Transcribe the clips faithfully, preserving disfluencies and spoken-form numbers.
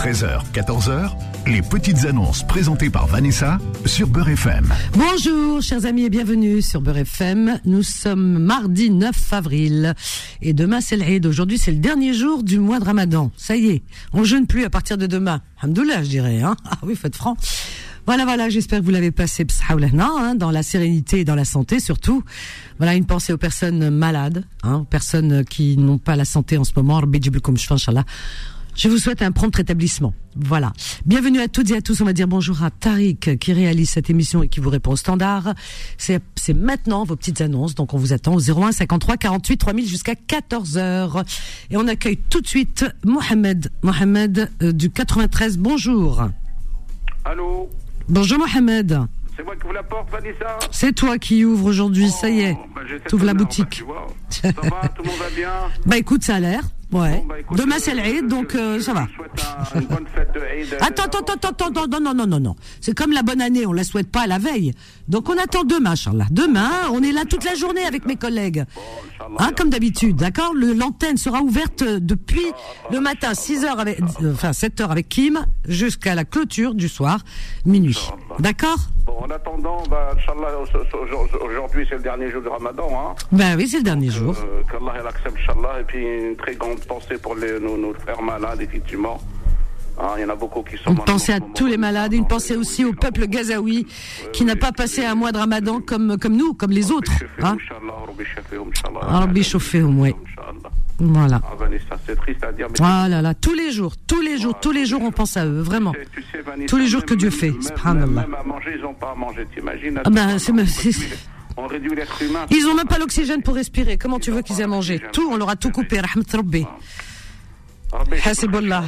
treize heures, quatorze heures, les petites annonces présentées par Vanessa sur Beurre F M. Bonjour chers amis et bienvenue sur Beurre F M. Nous sommes mardi neuf avril et demain c'est l'Aïd. Aujourd'hui c'est le dernier jour du mois de Ramadan. Ça y est, on jeûne plus à partir de demain. Alhamdoulilah je dirais. Hein ah oui, faites franc. Voilà, voilà, j'espère que vous l'avez passé hein, dans la sérénité et dans la santé surtout. Voilà, une pensée aux personnes malades, hein, aux personnes qui n'ont pas la santé en ce moment. Je vous souhaite un prompt rétablissement. Voilà. Bienvenue à toutes et à tous. On va dire bonjour à Tariq qui réalise cette émission et qui vous répond au standard. C'est, c'est maintenant vos petites annonces. Donc on vous attend au zéro un cinquante-trois quarante-huit trois mille jusqu'à quatorze heures. Et on accueille tout de suite Mohamed. Mohamed euh, du quatre-vingt-treize. Bonjour. Allô. Bonjour Mohamed. C'est moi qui vous la porte, Vanessa. C'est toi qui ouvre aujourd'hui, oh, ça y est. Bah, t'ouvres la boutique. Bah, ça va, tout le monde va bien. Bah écoute, ça a l'air. Ouais. Bon, bah, écoute, demain euh, c'est l'Aïd, donc euh, je, ça va. Je souhaite un, une bonne fête de Aïd. Attends, attends, attends, attends, attends, non, non, non, non, non. C'est comme la bonne année, on la souhaite pas à la veille. Donc on attend demain, Inch'Allah. Demain, on est là toute la journée avec mes collègues. Hein, comme d'habitude, d'accord. Le, l'antenne sera ouverte depuis le matin, six heures avec, euh, enfin sept heures avec Kim, jusqu'à la clôture du soir, minuit. D'accord? Bon, en attendant, bah, Inch'Allah, aujourd'hui c'est le dernier jour de Ramadan, hein. Ben oui, c'est le dernier jour. Euh, Qu'Allah il accepte, Inch'Allah, et puis une très grande pensée pour les, nos, nos frères malades, effectivement. Hein, il y en a beaucoup qui sont Une malades. pensée à tous les malades, une pensée aussi au peuple gazaoui qui n'a pas passé un mois de Ramadan comme, comme nous, comme les autres. Hein. Rabbi chauffehum, oui. Voilà. Ah, Vanessa, c'est triste à dire. Mais ah là là, tous les jours, tous les jours, tous les jours, on pense à eux, vraiment. Tu sais, tu sais, Vanessa, tous les jours même, que Dieu même, fait, même, subhanallah. Même à manger, ils n'ont pas à manger, t'imagines? Ah ben, c'est, on, c'est, réduit, on réduit l'être humain. Ils n'ont même pas l'oxygène pour respirer. Comment tu veux qu'ils aient à manger? Tout, on leur a tout coupé. Rahmat Rabbi. Hasibullah.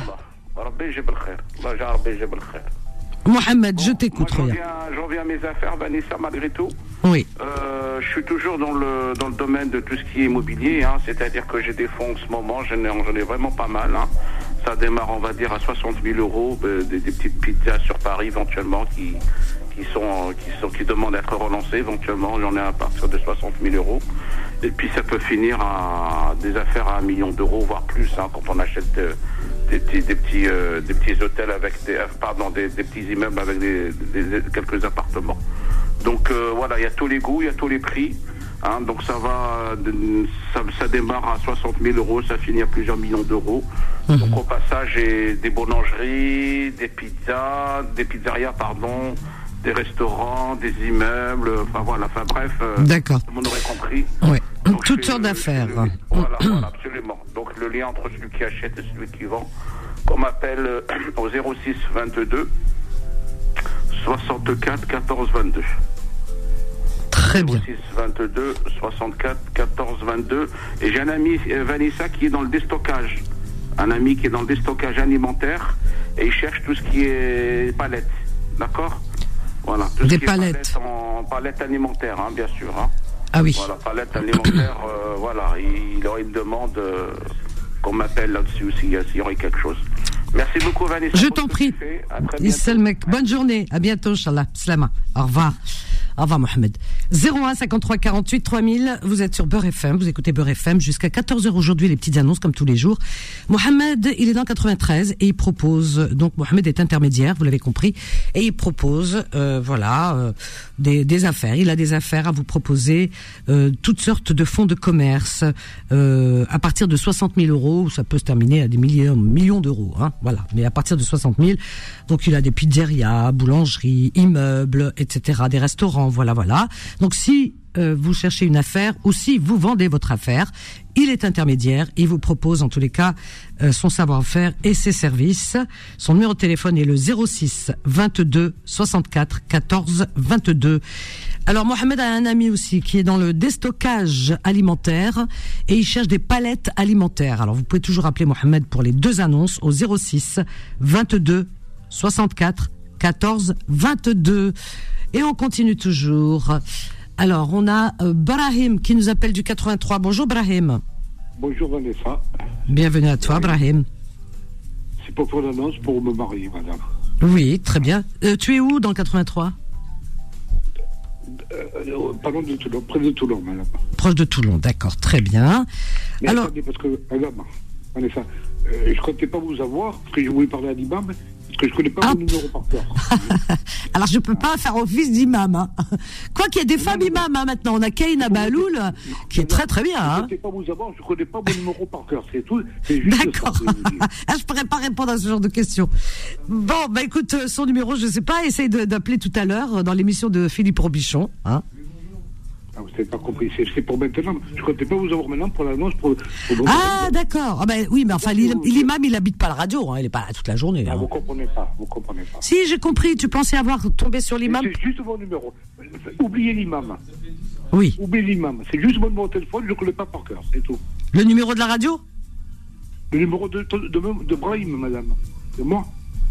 Mohamed, je t'écoute. Moi, j'en, viens, j'en viens à mes affaires, Vanessa, malgré tout. Oui. Euh, je suis toujours dans le dans le domaine de tout ce qui est immobilier, hein, c'est-à-dire que j'ai des fonds en ce moment, j'en ai, j'en ai vraiment pas mal. Hein. Ça démarre, on va dire, à soixante mille euros, euh, des, des petites pizzas sur Paris éventuellement qui qui sont qui sont qui demandent à être relancées éventuellement. J'en ai à partir de soixante mille euros. Et puis ça peut finir à des affaires à un million d'euros, voire plus, hein, quand on achète de, des petits des petits euh, des petits hôtels avec des euh, pardon des, des petits immeubles avec des, des, des quelques appartements. Donc euh, voilà, il y a tous les goûts, il y a tous les prix. Hein, donc ça va, ça, ça démarre à soixante mille euros, ça finit à plusieurs millions d'euros. Mmh. Donc au passage, j'ai des boulangeries, des pizzas, des pizzerias, pardon, des restaurants, des immeubles, enfin voilà, enfin bref. D'accord. Tout le monde aurait compris. Oui. Donc, toutes sortes d'affaires. Je, voilà, voilà, absolument. Donc le lien entre celui qui achète et celui qui vend, qu'on m'appelle euh, au zéro six vingt-deux soixante-quatre quatorze vingt-deux. Très bien. zéro six vingt-deux soixante-quatre quatorze vingt-deux. Et j'ai un ami, euh, Vanessa, qui est dans le déstockage. Un ami qui est dans le déstockage alimentaire et il cherche tout ce qui est palette. D'accord? Voilà. Tout Des ce qui palettes. Est palette en palette alimentaire, hein, bien sûr. Hein. Ah oui. Voilà, palette alimentaire, euh, voilà. Il, il aurait une demande euh, qu'on m'appelle là-dessus s'il y, s'il y aurait quelque chose. Merci beaucoup, Vanessa. Je t'en prie. Isselmek. Bonne journée. À bientôt, Inch'Allah. Slama. Au revoir. Au revoir, Mohamed. zéro un cinquante-trois quarante-huit trois mille. Vous êtes sur Beurre F M. Vous écoutez Beurre F M jusqu'à quatorze heures aujourd'hui, les petites annonces comme tous les jours. Mohamed, il est dans quatre-vingt-treize et il propose, donc Mohamed est intermédiaire, vous l'avez compris, et il propose, euh, voilà, euh, des, des affaires. Il a des affaires à vous proposer, euh, toutes sortes de fonds de commerce, euh, à partir de soixante mille euros, ça peut se terminer à des millions, millions d'euros, hein, voilà. Mais à partir de soixante mille, donc il a des pizzerias, boulangeries, immeubles, et cetera, des restaurants. Voilà, voilà. Donc si euh, vous cherchez une affaire ou si vous vendez votre affaire, il est intermédiaire. Il vous propose en tous les cas euh, son savoir-faire et ses services. Son numéro de téléphone est le zéro six vingt-deux soixante-quatre quatorze vingt-deux. Alors Mohamed a un ami aussi qui est dans le déstockage alimentaire et il cherche des palettes alimentaires. Alors vous pouvez toujours appeler Mohamed pour les deux annonces au zéro six vingt-deux soixante-quatre quatorze vingt-deux. Et on continue toujours. Alors, on a euh, Brahim qui nous appelle du quatre-vingt-trois. Bonjour Brahim. Bonjour Vanessa. Bienvenue à toi Brahim. C'est pour faire l'annonce pour me marier, madame. Oui, très bien. Euh, tu es où dans le quatre-vingt-trois? euh, Pas loin de Toulon, près de Toulon, madame. Proche de Toulon, d'accord, très bien. Mais alors, attendez, parce que, madame, Vanessa, euh, je ne comptais pas vous avoir, parce que je voulais parler à l'imam, parce que je ne connais pas Ah. mon numéro par cœur. Alors, je peux pas faire office d'imam. Hein. Quoi qu'il y ait des femmes imams hein, maintenant. On a Kaina Baloul, qui est très très bien. Je ne Hein. comptais pas vous avoir, je ne connais pas mon numéro par cœur, c'est tout. C'est juste D'accord. ça que je veux dire. Ah, je pourrais pas répondre à ce genre de questions. Bon, bah écoute, euh, son numéro, je sais pas. Essaye de- d'appeler tout à l'heure euh, dans l'émission de Philippe Robichon. Hein. Ah, vous n'avez pas compris, c'est, c'est pour maintenant. Je ne comptais pas vous avoir maintenant pour l'annonce. Pour, pour Ah, d'accord. Ah, ben oui, mais enfin, l'im- l'imam, il habite pas la radio. Hein. Il est pas là toute la journée. Ah, Hein. vous ne comprenez pas, vous comprenez pas. Si, j'ai compris. Tu pensais avoir tombé sur l'imam? C'est juste mon numéro. Oubliez l'imam. Oui. Oubliez l'imam. C'est juste mon numéro de téléphone, je ne le connais pas par cœur, c'est tout. Le numéro de la radio? Le numéro de, de, de, de Brahim, madame. De moi.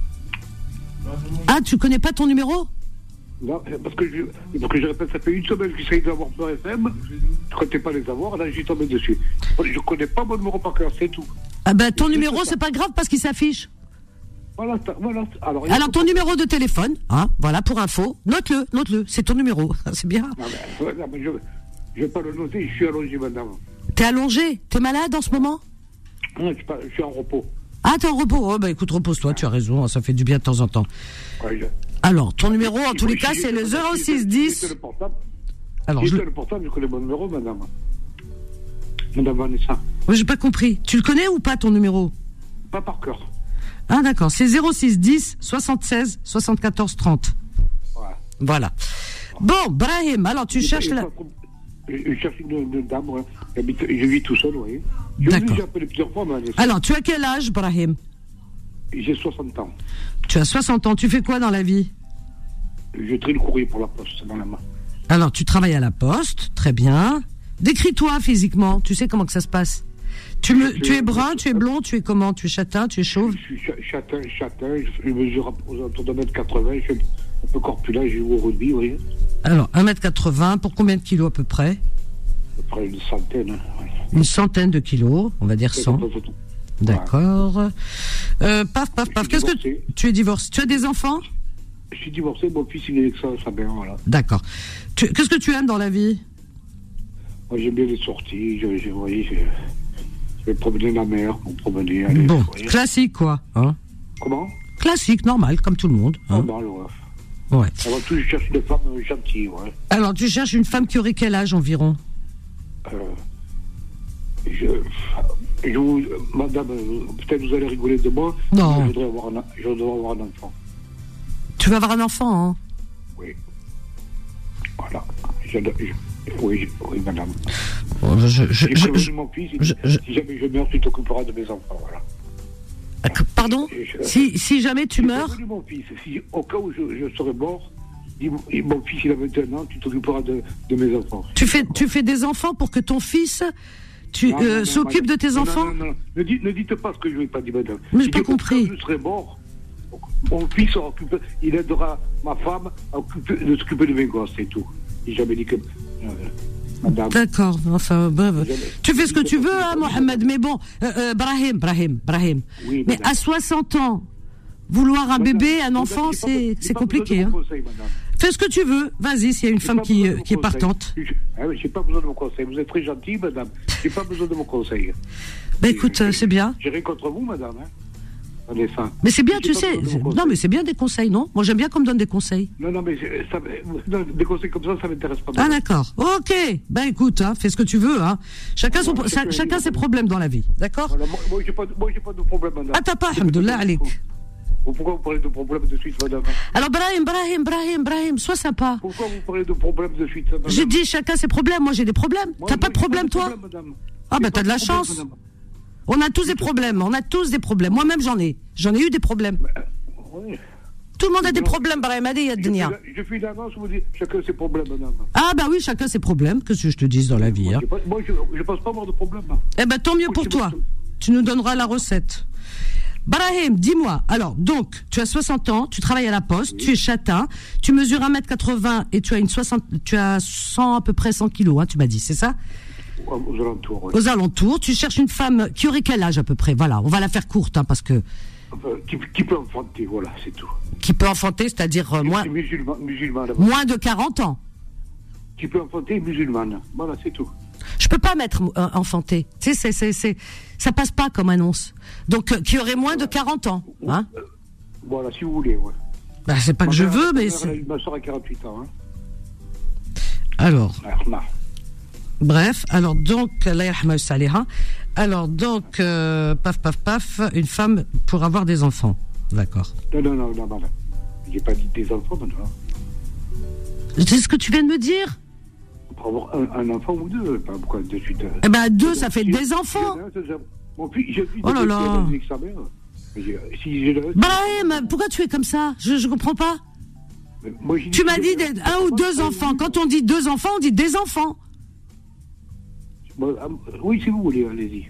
Ah, tu connais pas ton numéro? Là, parce que je, parce que je répète, ça fait une semaine que j'essaye d'avoir Beurre F M, je ne comptais pas les avoir, là j'ai tombé dessus. Je ne connais pas mon numéro par cœur, c'est tout. Ah ben, ton C'est numéro, ça. c'est pas grave parce qu'il s'affiche. Voilà, ça- voilà. Alors, Alors, ton numéro de téléphone, hein, voilà, pour info, note-le, note-le, c'est ton numéro, c'est bien. Non, mais, ouais, non, mais je ne vais pas le noter, je suis allongé, madame. T'es allongé? T'es malade en ce moment? Non, je, suis pas- je suis en repos. Ah, t'es en repos? Oh, bah écoute, repose-toi, tu as raison, ça fait du bien de temps en temps. Ouais, je- Alors, ton numéro, en Si tous vous- les cas, si c'est le j'ai- zéro si six j'ai- dix. si j'ai le portable, Alors, si je j'ai le portable, je connais mon numéro, madame. Madame Vanessa. Oui, j'ai pas compris. Tu le connais ou pas, ton numéro? Pas par cœur. Ah, d'accord, c'est zéro six dix soixante-seize soixante-quatorze trente. Ouais. Voilà. Bon, Brahim, alors tu Je- cherches je- la... Je, je cherche une, une dame, ouais. J'habite- Je vis tout seul, oui. Je D'accord. vous ai appelé plusieurs fois, mais Alors, tu as quel âge, Brahim? j'ai soixante ans. Tu as soixante ans, tu fais quoi dans la vie? Je trie le courrier pour la poste dans la main. Alors, tu travailles à la poste, très bien. Décris-toi physiquement, tu sais comment que ça se passe. Tu, me, Je- tu es brun, tu es blond, tu es comment? Tu es châtain, tu es chauve? Je suis cha- châtain, châtain, je, je mesure aux alentours d'un mètre quatre-vingts, je suis un peu corpulent, j'ai joué au rugby, vous voyez. Alors, un mètre quatre-vingts, pour combien de kilos à peu près? À peu près une centaine. hein, ouais. Une centaine de kilos, on va dire cent. D'accord. Euh, paf, paf, paf. Je suis Qu'est-ce que divorcé. tu es divorcé? Tu as des enfants? Je suis divorcé, mon fils il est avec sa, sa mère, voilà. D'accord. Tu- Qu'est-ce que tu aimes dans la vie? Moi j'aime bien les sorties, je, je, vous voyez, je, je vais promener la mer, pour promener, aller, Bon, vous voyez. classique quoi. Hein? Comment? Classique, normal, comme tout le monde. Hein? Normal, ouais. Ouais. Avant tout, je cherche une femme euh, gentille, ouais. Alors, tu cherches une femme qui aurait quel âge environ? Euh, je, je vous, euh, madame, euh, peut-être vous allez rigoler de moi. Non. mais Je voudrais avoir un, je voudrais avoir un enfant. Tu vas avoir un enfant, hein? Oui. Voilà. Je, je, oui, je- oui, madame. Bon, je, je, J'ai je- prévenu je- mon fils, il je- dit, je- si jamais je meurs, tu t'occuperas de mes enfants, voilà. Pardon? Et je- Si, si jamais tu J'ai meurs, prévenu mon fils, si, au cas où je, je serais mort, il- il- mon fils, il a vingt et un ans, tu t'occuperas de, de mes enfants. tu fais, tu fais des enfants pour que ton fils tu, Non, euh, non, non, s'occupe de madame. tes Non, enfants? Non, non, non. Ne, dites, ne dites pas ce que je n'ai pas dit, madame. Mais j'ai Dites pas au cas compris. où je serais mort, mon fils sera occupé, il aidera ma femme à occuper, de s'occuper de mes gosses, c'est tout. J'ai jamais dit que... euh, madame... D'accord, enfin, bah, bah. Jamais. Tu fais ce que tu veux, hein, Mohamed, mais bon, euh, euh, Brahim, Brahim, Brahim. Oui, Mais madame. à soixante ans, vouloir un Madame, bébé, un madame, enfant, j'ai pas c'est besoin- c'est j'ai pas compliqué. besoin de Hein. vos conseils, madame. Fais ce que tu veux, vas-y, s'il y a une J'ai femme pas qui, besoin de euh, vos qui est conseils. partante. Je- Ah oui, j'ai pas besoin de vos conseils. Vous êtes très gentille, madame. J'ai pas besoin de vos conseils. Bah écoute, euh, c'est bien. J'ai rien contre vous, madame. Hein. Vanessa. Mais c'est bien, J'ai tu pas sais. besoin de vos c'est- conseils. Non, mais c'est bien des conseils, non? Moi, j'aime bien qu'on me donne des conseils. Non, non, mais c'est- ça, non, des conseils comme ça, ça m'intéresse pas. Ah madame. d'accord. Ok. Ben écoute, hein, fais ce que tu veux. Hein. Chacun, son, Voilà, sa- c'est que- chacun ses problèmes dans la vie. D'accord? Voilà, moi, moi, j'ai pas, moi, j'ai pas de problème, madame. Ah t'as pas, J'ai alhamdoulilah, de- alik. Pourquoi vous parlez de problème de suite, madame? Alors Brahim, Brahim, Brahim, Brahim, sois sympa. Pourquoi vous parlez de problème de suite, madame? J'ai dit chacun ses problèmes. Moi j'ai des problèmes. Moi, T'as moi, pas de j'ai problème toi? madame. Ah J'ai bah pas t'as de la problème, chance. madame. On a tous des problèmes. On a tous des problèmes. Moi-même j'en ai. J'en ai eu des problèmes. Oui. Tout le monde a des problèmes, Brahim. Allez, Je fais Dunia. la- Je fais une annonce, vous dites chacun ses problèmes, madame. Ah bah oui, chacun ses problèmes. Que je te dise dans la vie. Moi, Hein. j'ai pas- moi, je ne pense pas avoir de problème. Eh ben tant mieux Moi, pour c'est toi. bon. Tu nous donneras la recette. Brahim, dis-moi, alors, donc, tu as soixante ans, tu travailles à la poste, tu es châtain, tu mesures un mètre quatre-vingts et tu as une soixante, tu as cent, à peu près cent kilos, hein, tu m'as dit, c'est ça? Aux alentours, oui. Aux alentours, tu cherches une femme qui aurait quel âge à peu près? Voilà, on va la faire courte, hein, parce que, Enfin, qui, qui peut enfanter, voilà, c'est tout. qui peut enfanter, c'est-à-dire euh, moins, Musulman, musulman, là-bas. moins de quarante ans. Qui peut enfanter musulmane. Voilà, c'est tout. Je peux pas mettre euh, enfanté. Tu sais, c'est, c'est, c'est, ça passe pas comme annonce. Donc, euh, qui aurait moins de quarante ans, hein. Euh, voilà, si vous voulez, ouais. Bah, c'est pas Ma que je mère, veux, ma mais mère, c'est... elle a eu ma soeur à quarante-huit ans, hein. Alors, Ah, non. bref, alors donc, Allah yarhamha saliha. Alors donc, euh, paf, paf, paf, une femme pour avoir des enfants. D'accord. Non, non, non, non, non, non. J'ai pas dit des enfants, maintenant. C'est ce que tu viens de me dire? Pour avoir un, un enfant ou deux, pas pourquoi de suite. euh. Eh ben, deux, ça Si- fait si- des enfants. si- si- Mon fils, j'ai vu Oh là là. avec sa mère. Mais j'ai- Si j'ai le- Brahim, pourquoi tu es comme ça? Je, je comprends pas. Mais moi, j'ai Tu m'as dit j'ai- des- un ou deux enfants. Quand on dit deux enfants, on dit des enfants. Bon, ah, oui, si vous voulez, allez-y.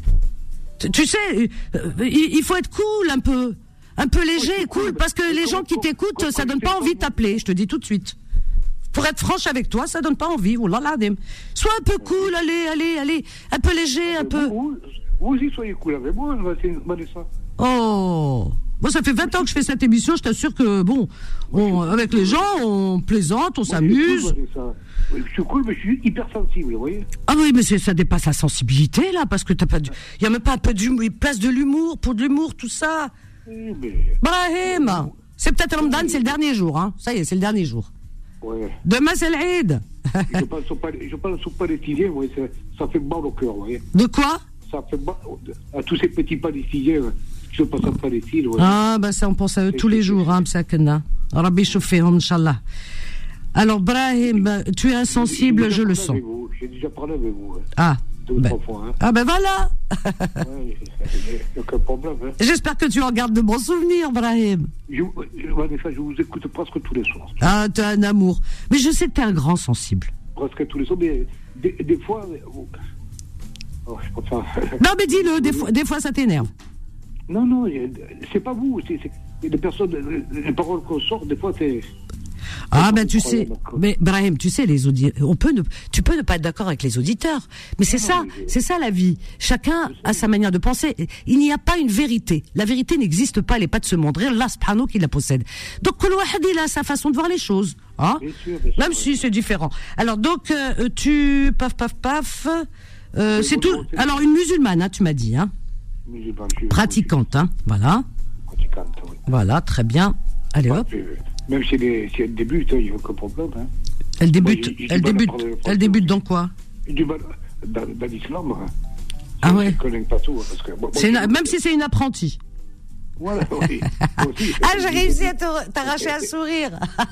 Tu, tu sais, euh, il, il faut être cool un peu. Un peu léger Oui, et cool, cool. parce que les gens qui Quand- t'écoutent, quand- ça quand donne tu pas sais envie de pas- t'appeler, je te dis tout de suite. Pour être franche avec toi, ça donne pas envie. Oh là là, Dim. Sois un peu cool, allez, allez, allez. Un peu léger, un peu. Vous, vous aussi, soyez cool avec moi, c'est Vanessa. Oh. Moi, ça fait vingt ans que je fais cette émission, je t'assure que, bon, on, avec les gens, on plaisante, on Moi, s'amuse. Je suis cool, Vanessa. Oui, je suis cool, mais je suis hypersensible, vous voyez. Ah oui, mais c'est- ça dépasse la sensibilité, là, parce que t'as pas du... Il y a même pas un peu d'humour, place de l'humour, pour de l'humour, tout ça. Oui, mais... Brahim, c'est peut-être Ramadan, c'est le dernier jour, hein. Ça y est, c'est le dernier jour. Ouais. Demain, c'est l'Eid. je pense aux pal- je pense aux Palestiniens, ouais, ça, ça fait mal au cœur, vous voyez. De quoi? Ça fait mal à tous ces petits Palestiniens ouais, qui se passent en Palestine. Ouais. Ah, bah ça, on pense à eux tous les jours, hein, Msakna. Rabbi Choufehom, Inch'Allah. Alors, Brahim, bah, tu es insensible, je le sens. J'ai déjà parlé avec vous. Ouais. Ah. Deux ou Ben. trois fois. Hein. Ah, ben voilà. Ouais, il n'y a aucun problème. Hein. J'espère que tu en gardes de bons souvenirs, Brahim. Je, je, Vanessa, je vous écoute presque tous les soirs. Ah, t'as un amour. Mais je sais que t'es un grand sensible. Presque tous les soirs, mais des, des fois. Oh, oh, je préfère. Non, mais dis-le, des fois, des fois ça t'énerve. Non, non, c'est pas vous. C'est, c'est les personnes, les paroles qu'on sort, des fois, c'est. Ah, c'est ben tu sais, incroyable, quoi. mais Brahim, tu sais, les audi- on peut ne, tu peux ne pas être d'accord avec les auditeurs, mais c'est Non, ça, mais je- c'est ça la vie. Chacun a sa manière de penser. Il n'y a pas une vérité. La vérité n'existe pas, elle n'est pas de ce monde. Rien, Allah subhanahu qui la possède. Donc, kul wahad, il a sa façon de voir les choses, hein. Bien sûr, bien sûr, Même ouais. si c'est différent. Alors donc, euh, tu, paf, paf, paf, euh, Oui, c'est bon, tout. bon, c'est- Alors une musulmane, hein, tu m'as dit, hein, Musulmane, je- pratiquante, hein, voilà, Pratiquante, oui. voilà, très bien. Allez hop, Euh, Même si elle, si elle débute, il n'y a aucun problème. Hein. elle débute, Moi, j'ai- j'ai elle du mal à débute, parler le français elle débute aussi. dans quoi? Du mal dans, dans l'islam. Hein. Ah Je ouais. ne connais pas tout. hein, Parce que, moi, C'est moi, une- je- même si c'est une apprentie. Voilà, oui. Moi aussi, Ah, j'ai réussi à te- t'arracher un sourire.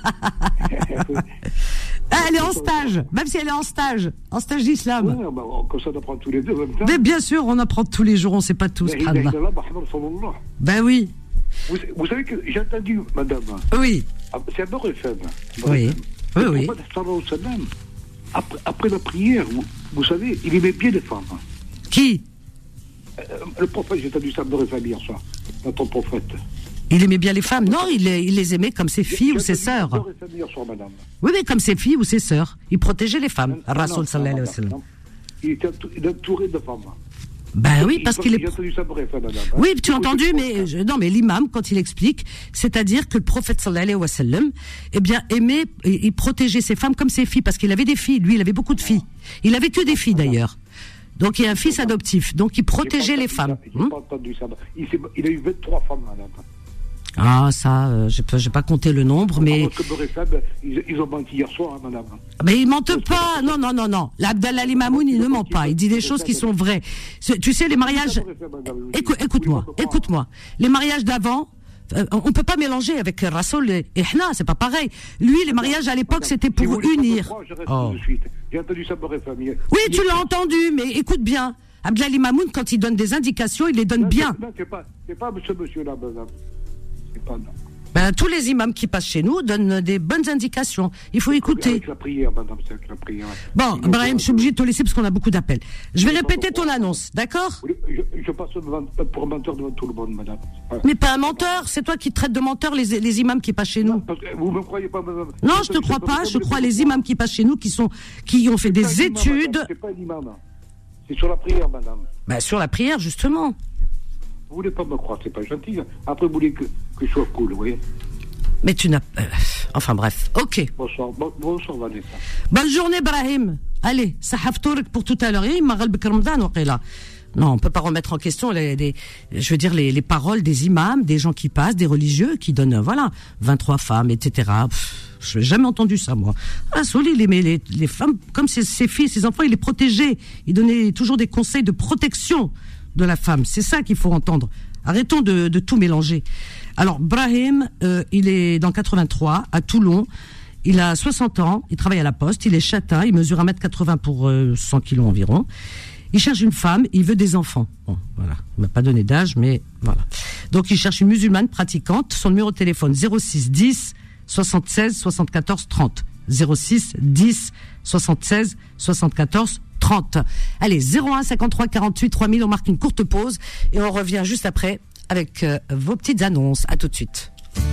Ah, elle est en stage, même si elle est en stage, en stage d'islam. Ouais, bah, comme ça, on apprend tous les deux en même temps. Mais bien sûr, on apprend tous les jours, on sait pas tous. La ilaha subhanallah. illallah, Muhammad sallallahu. Ben oui, Vous, vous savez que j'ai entendu, madame, oui, ah, c'est un Beurre F M. Oui. Oui, oui. Muhammad sallallahu alayhi wa sallam, Après, après la prière, vous, vous savez, il aimait bien les femmes. qui? Euh, le prophète, j'ai entendu ça Beurre F M hier soir, notre prophète. Il aimait bien les femmes. Non, il les, il les aimait comme ses filles ou ses J'ai entendu sœurs. Beurre F M hier soir, madame. Oui, mais comme ses filles ou ses sœurs. Il protégeait les femmes. Non, non, Rasoul non, sallallahu alayhi wa non, sallam. non. Il était entou- il est entouré de femmes. Ben oui, parce qu'il est... J'ai entendu ça Beurre F M, madame. hein. Oui, tu as entendu, Écoutez, mais je- non, mais l'imam, quand il explique, c'est-à-dire que le prophète sallallahu alayhi wa sallam, eh bien, aimait et, et protégeait ses femmes comme ses filles, parce qu'il avait des filles. Lui, il avait beaucoup de filles. Il avait que des filles d'ailleurs. Donc, il y a un fils adoptif. Donc, il j'ai pas protégeait les entendu femmes. ça, J'ai Hmm pas entendu ça. Il, s'est- il a eu vingt-trois femmes, madame. Ah, ça, euh, j'ai pas, j'ai pas compté le nombre, mais Parce que Beurre F M, ils, ils ont menti hier soir, hein, madame. mais il mentent pas. Non, non, non, non. L'Abdallah Limamoun, il ne ment pas. Il dit des choses qui sont vraies. C'est- Tu sais, les mariages. Écou- Écoute-moi, écoute-moi. Les mariages d'avant, euh, on peut pas mélanger avec Rassoul et Ihna, c'est pas pareil. Lui, les mariages à l'époque, c'était pour unir. Oh. J'ai entendu ça Beurre F M. Oui, tu l'as entendu, mais écoute bien. Abdallah Limamoun, quand il donne des indications, il les donne Non, bien. Non, c'est pas, c'est pas ce monsieur-là, madame. C'est pas, non. Ben, tous les imams qui passent chez nous donnent des bonnes indications. Il faut écouter. Avec la prière, madame, c'est avec la prière. Bon, Ils ont- Brahim, je suis obligé de te laisser parce qu'on a beaucoup d'appels. Je vais répéter ton annonce, d'accord? Oui, Je, je passe devant- pour un menteur devant tout le monde, madame. Voilà. Mais pas un menteur, c'est toi qui traites de menteur les, les imams qui passent chez nous. Parce que vous ne me croyez pas, madame. Non, je te crois pas, je crois les imams qui passent chez nous qui sont, qui ont fait C'est pas des un imam, études. madame, c'est pas un imam. C'est sur la prière, madame. Ben, sur la prière, justement. Vous voulez pas me croire, c'est pas gentil. Après, vous voulez que, que je sois cool, vous voyez. Mais tu n'as, euh, Enfin bref, ok. Bonsoir, bon, bonsoir Vanessa. Bonne journée, Brahim. Allez, sahaf tourik pour tout à l'heure. Il m'a galbek Ramadan waqila. Non, on peut pas remettre en question les, les je veux dire les, les paroles des imams, des gens qui passent, des religieux qui donnent, voilà, vingt-trois femmes, et cetera. Pff, je n'ai jamais entendu ça, moi. Ah, Soli, les, les, les femmes, comme ses, ses filles, ses enfants, il les protégeait. Il donnait toujours des conseils de protection de la femme. C'est ça qu'il faut entendre. Arrêtons de, de tout mélanger. Alors, Brahim, euh, il est dans quatre-vingt-trois, à Toulon. Il a soixante ans, il travaille à la poste, il est châtain, il mesure un mètre quatre-vingts pour euh, cent kilos environ. Il cherche une femme, il veut des enfants. Bon, voilà. Il m'a pas donné d'âge, mais voilà. Donc, il cherche une musulmane pratiquante. Son numéro de téléphone, zéro six dix soixante-seize soixante-quatorze trente. zéro six dix soixante-seize soixante-quatorze trente. Allez, zéro un cinquante-trois quarante-huit trois mille, on marque une courte pause et on revient juste après avec euh, vos petites annonces. À tout de suite.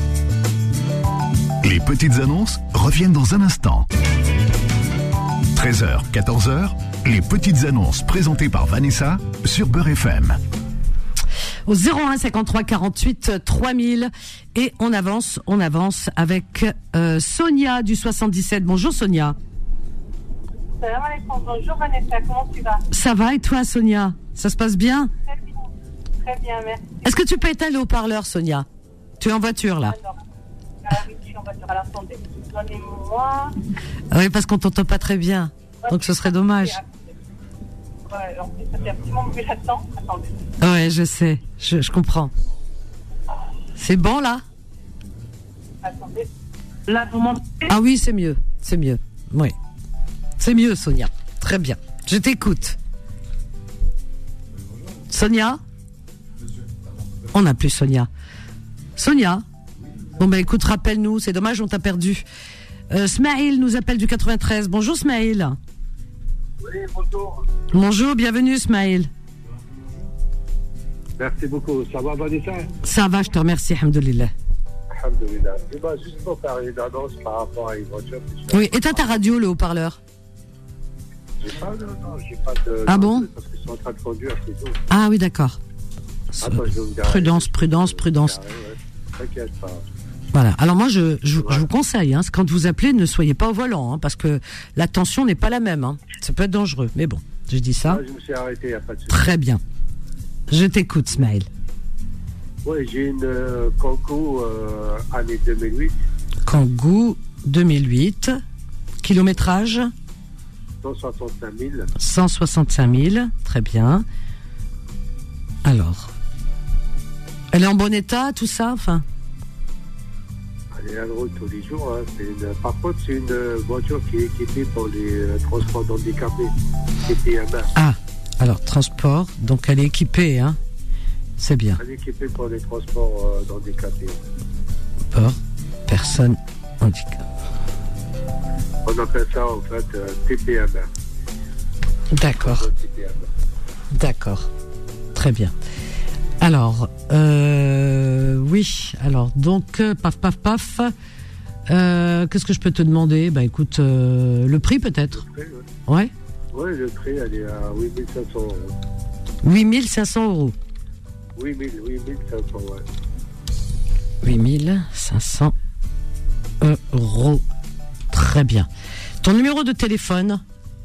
Les petites annonces reviennent dans un instant. treize heures, quatorze heures, les petites annonces présentées par Vanessa sur Beurre F M. Au zéro un cinquante-trois quarante-huit trois mille et on avance, on avance avec euh, Sonia du soixante-dix-sept. Bonjour Sonia. Salam alaikum. Bonjour Vanessa, comment tu vas? Ça va et toi Sonia? Ça se passe bien? Très bien, très bien, merci. Est-ce que tu peux éteindre le haut-parleur Sonia? Tu es en voiture là? Alors, ah oui, je suis en voiture à la santé. Donnez-moi. Oui, parce qu'on t'entend pas très bien. Donc ce serait dommage. Ouais, en plus, ça fait un petit moment que j'attends. Attendez. Ouais, je sais, je, je comprends. C'est bon là? Attendez. Là, vous m'entendez? Ah oui, c'est mieux, c'est mieux. Oui, c'est mieux, Sonia. Très bien. Je t'écoute. Sonia? On n'a plus Sonia. Sonia? Bon ben écoute, rappelle-nous. C'est dommage, on t'a perdu. Euh, Smaïl nous appelle du quatre-vingt-treize. Bonjour Smaïl. Oui, bonjour. Bonjour, bienvenue Smaïl. Merci beaucoup. Ça va Vanessa? Ça va, je te remercie, alhamdoulilah. Alhamdulillah. Eh ben, juste pour faire une annonce par rapport à une voiture. Oui, éteins ta radio, le haut-parleur. J'ai pas, non, non, j'ai pas de... Ah bon? Parce qu'ils sont en train de conduire, c'est tout. Ah oui, d'accord. Attends, je vais me garer. Prudence, prudence, prudence. Ouais, ouais. T'inquiète pas. Voilà. Alors moi, je, je, je vous conseille, hein, quand vous appelez, ne soyez pas au volant, hein, parce que la tension n'est pas la même. Hein. Ça peut être dangereux. Mais bon, je dis ça. Ah, je me suis arrêté, il n'y a pas de souci. Très bien. Je t'écoute, Smaïl. Oui, j'ai une euh, Kangoo euh, année deux mille huit. Kangoo deux mille huit. Kilométrage cent soixante-cinq mille. cent soixante-cinq mille. Très bien. Alors, elle est en bon état, tout ça, enfin. Elle est à la route tous les jours. Hein. C'est une... Par contre, c'est une voiture qui est équipée pour les euh, transports d'handicapés. T P M A. Ah, alors transport, donc elle est équipée, hein. C'est bien. Elle est équipée pour les transports euh, d'handicapés. Pour personnes handicapées. On appelle ça en fait euh, T P M A. D'accord. T P M A. D'accord. Très bien. Alors, euh, oui. Alors, donc, paf, paf, paf. Euh, qu'est-ce que je peux te demander? Bah, écoute, euh, le prix peut-être. Le prix, oui. Ouais. Oui, le prix, elle est à huit mille cinq cents euros. huit mille cinq cents euros. huit mille, huit mille cinq cents, ouais. huit mille cinq cents euros. Très bien. Ton numéro de téléphone?